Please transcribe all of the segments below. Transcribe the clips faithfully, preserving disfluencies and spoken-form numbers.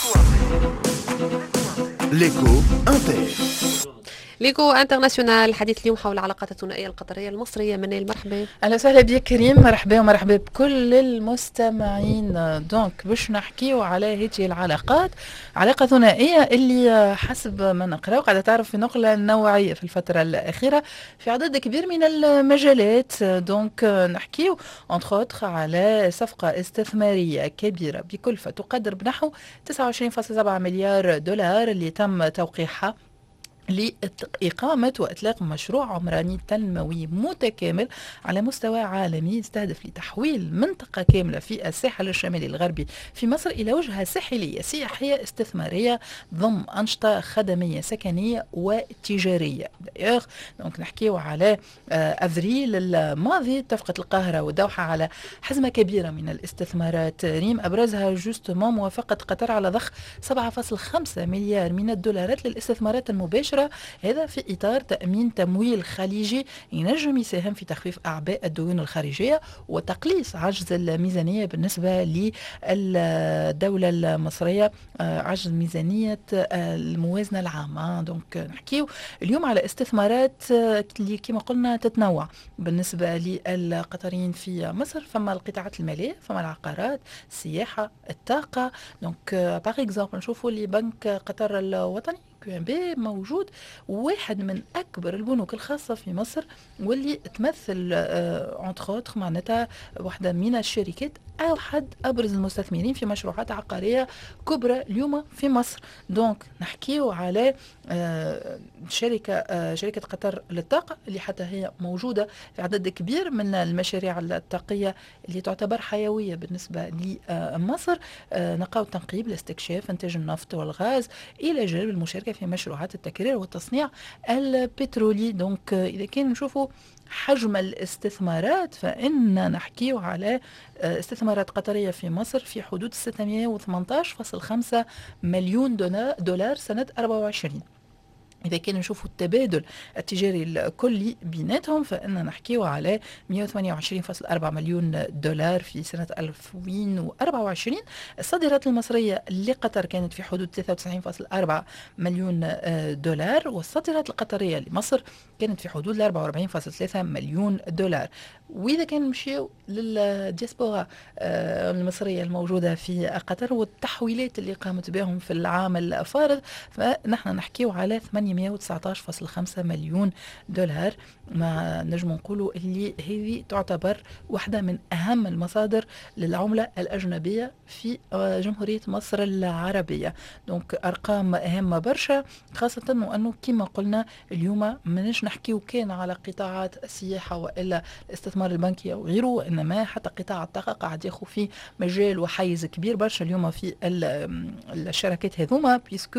ليكو انتر ليكو انترناسيونال. الحديث اليوم حول العلاقات الثنائيه القطريه المصريه. منال مرحبا. اهلا وسهلا بك كريم، مرحبا ومرحبا بكل المستمعين. دونك باش نحكيو على هذه العلاقات، علاقه ثنائيه اللي حسب ما نقراو قاعده تعرف في نقله نوعيه في الفتره الاخيره في عدد كبير من المجالات. دونك نحكيو انتر اوتر على صفقه استثماريه كبيره بكلفه تقدر بنحو تسعة وعشرين فاصلة سبعة مليار دولار اللي تم توقيعها لإقامة وإطلاق مشروع عمراني تنموي متكامل على مستوى عالمي يستهدف لتحويل منطقة كاملة في الساحل الشمالي الغربي في مصر إلى وجهة ساحلية سياحية استثمارية ضمن أنشطة خدمية سكنية وتجارية. دونك نحكيو على أفريل الماضي اتفقت القاهرة والدوحة على حزمة كبيرة من الاستثمارات ريم أبرزها جوستومون موافقة قطر على ضخ سبعة فاصلة خمسة مليار من الدولارات للاستثمارات المباشرة، هذا في إطار تأمين تمويل خليجي ينجم يساهم في تخفيف أعباء الديون الخارجية وتقليص عجز الميزانية بالنسبة للدولة المصرية، عجز ميزانية الموازنة العامة. دونك نحكيو اليوم على استثمارات اللي كما قلنا تتنوع بالنسبة للقطريين في مصر. فما القطاعات المالية، فما العقارات، السياحة، الطاقة. دونك باغ اكزومبل نشوفوا اللي بنك قطر الوطني كيو ام بي موجود، واحد من اكبر البنوك الخاصه في مصر واللي تمثل انتر اوتر معناتها واحده من الشركات او حد ابرز المستثمرين في مشروعات عقاريه كبرى اليوم في مصر. دونك نحكيو على شركه شركه قطر للطاقه اللي حتى هي موجوده في عدد كبير من المشاريع الطاقيه اللي تعتبر حيويه بالنسبه لمصر. نقاو التنقيب لاستكشاف انتاج النفط والغاز الى جانب المشاركه في مشروعات التكرير والتصنيع البترولي. دونك اذا كان نشوفوا حجم الاستثمارات فإن نحكيه على استثمارات قطرية في مصر في حدود ستمائة وثمانية عشر فاصلة خمسة مليون دولار سنة أربعة وعشرين. إذا كنا نشوفوا التبادل التجاري الكلي بيناتهم فإن نحكيه على مئة وثمانية وعشرين فاصلة أربعة مليون دولار في سنة ألفين وأربعة وعشرين. الصادرات المصرية لقطر كانت في حدود ثلاثة وتسعين فاصلة أربعة مليون دولار، والصادرات القطرية لمصر كانت في حدود أربعة وأربعين فاصلة ثلاثة مليون دولار. وإذا كان نمشيو للدياسبورا المصرية الموجودة في قطر والتحويلات اللي قامت بهم في العام الفارغ فنحن نحكيه على ثمانمائة وتسعة عشر فاصلة خمسة مليون دولار. ما نجم نقولوا اللي هذه تعتبر واحدة من أهم المصادر للعملة الأجنبية في جمهورية مصر العربية. دونك أرقام هامة برشا، خاصة وأنه كما قلنا اليوم منش نحكيه كان على قطاعات السياحة وإلا الاستثمار البنكي أو غيره، وإنما حتى قطاع الطاقة قاعد ياخذ فيه مجال وحيز كبير برشا اليوم في الشركات هذوما، بيسكو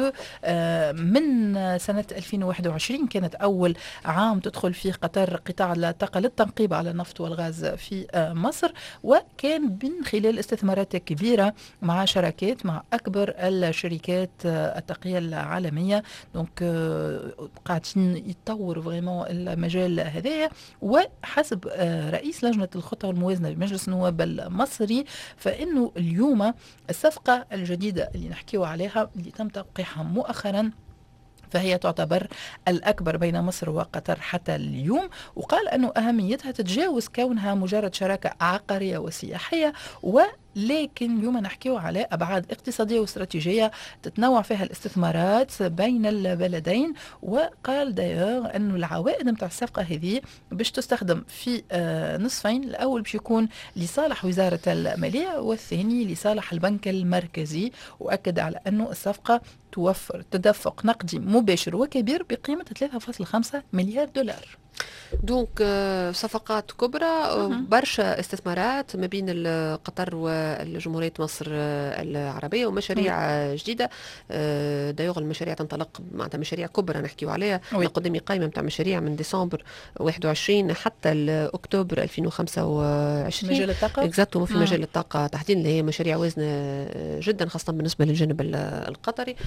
من سنة ألفين وواحد وعشرين كانت أول عام تدخل فيه قطر قطاع الطاقة للتنقيب على النفط والغاز في مصر، وكان من خلال استثمارات كبيرة مع شركات مع أكبر الشركات الطاقية العالمية. دونك قاعدين يتطور فريمون المجال هذايا. وحسب رئيس لجنة الخطة والموازنة بمجلس النواب المصري فإنه اليوم الصفقة الجديدة اللي نحكيه عليها اللي تم توقيعها مؤخرا فهي تعتبر الأكبر بين مصر وقطر حتى اليوم، وقال أنه أهميتها تتجاوز كونها مجرد شراكة عقارية وسياحية، ولكن اليوم نحكيه على أبعاد اقتصادية واستراتيجية تتنوع فيها الاستثمارات بين البلدين. وقال داير أنه العوائد متاع الصفقة هذه باش تستخدم في نصفين، الأول باش يكون لصالح وزارة المالية والثاني لصالح البنك المركزي، وأكد على أنه الصفقة توفر تدفق نقدي مباشر وكبير بقيمة ثلاثة فاصلة خمسة مليار دولار. دونك صفقات كبرى، برشا استثمارات ما بين قطر وجمهورية مصر العربية ومشاريع جديدة. دايوغ المشاريع تنطلق معناتها مشاريع كبرى نحكيو عليها. أنا قدامي قائمة متاع مشاريع من ديسمبر واحد وعشرين حتى أكتوبر ألفين وخمسة وعشرين مجال الطاقة اكزاكتو في مجال الطاقة تحديدا اللي هي مشاريع وازنة جدا خاصة بالنسبة للجانب القطري.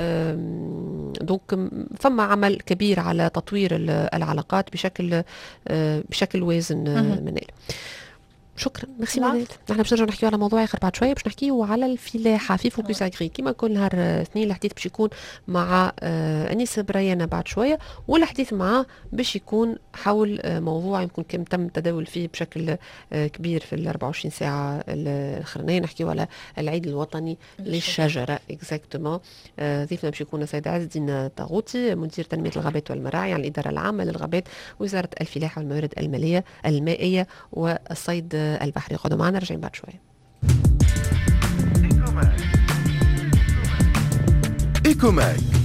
دونك فما عمل كبير على تطوير العلاقات بشكل بشكل وازن منال. شكرا ميرسي منال. نحن باش نرجعوا نحكيو على موضوع اخر بعد شويه، باش نحكيو على الفلاحه في فوكس اغري كيما كل نهار اثنين. الحديث باش يكون مع آه انيس بريانه بعد شويه، والحديث معاه باش يكون حول آه موضوع يمكن كم تم التداول فيه بشكل آه كبير في ال أربعة وعشرين ساعه الاخرانيه. نحكيو على العيد الوطني للشجره اكزاكتومون. آه ضيفنا باش يكون سيد عز الدين طاغوتي، مدير تنميه الغابات والمراعي عن الاداره العامه للغابات وزاره الفلاحه والموارد الماليه المائيه والصيد البحري. قعدوا معنا راجعين بعد شويه. إيكوماك